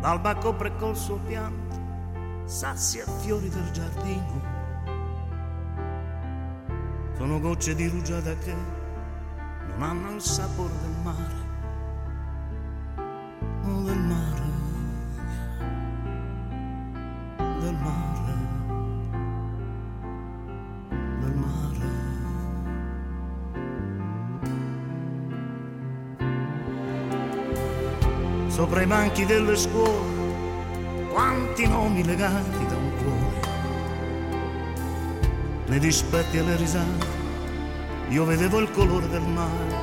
l'alba copre col suo pianto, sazia fiori del giardino. Sono gocce di rugiada che non hanno il sapore del mare, oh, del mare, del mare, del mare. Sopra i banchi delle scuole, quanti nomi legati da un cuore, nei dispetti e le risate, io vedevo il colore del mare,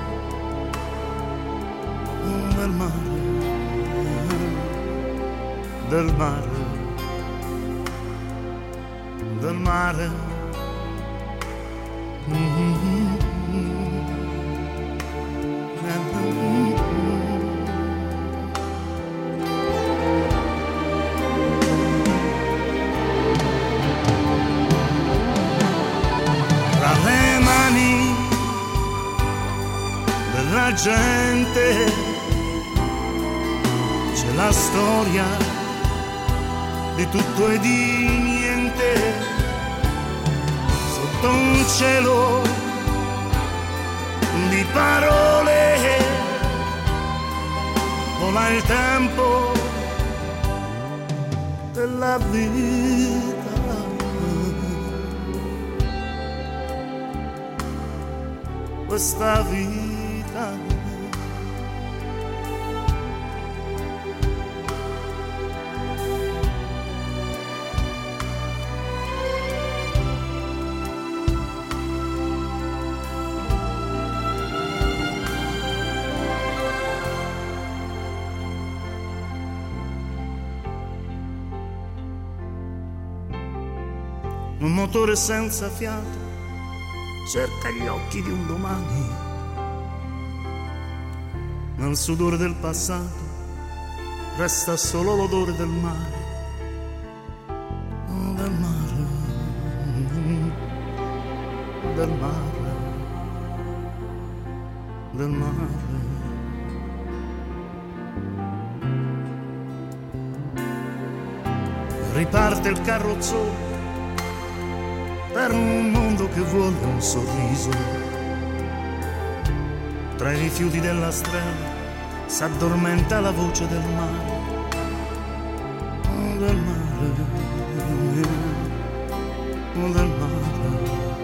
del mare, del mare, del mare. Tra le mani della gente c'è la storia di tutto e di niente, sotto un cielo di parole vola il tempo della vita. Questa vita un motore senza fiato cerca gli occhi di un domani, nel sudore del passato resta solo l'odore del mare, oh, del mare, del mare, del mare. Riparte il carrozzone per un mondo che vuole un sorriso. Tra i rifiuti della strada s'addormenta la voce del mare, oh, del mare, oh, del mare,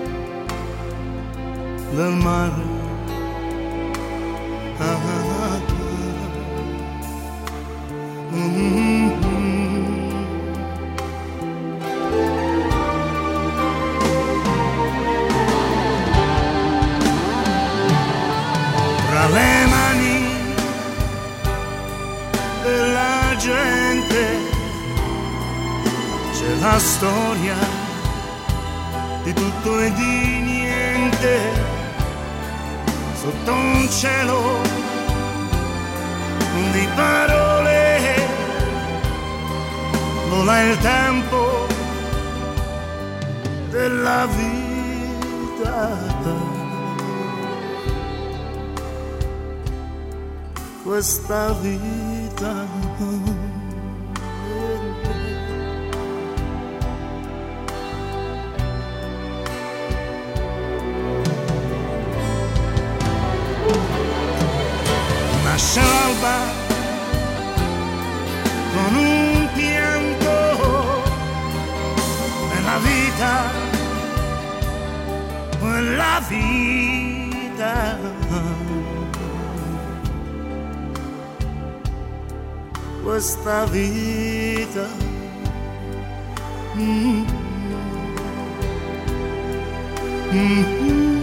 del mare. Ah, ah, ah. Tra le mani della gente c'è la storia di tutto e di niente, sotto un cielo di parole vola il tempo della vita. Questa vita nasce l'alba con un pianto e la vita, quella vita. Questa vita mm-hmm. Mm-hmm.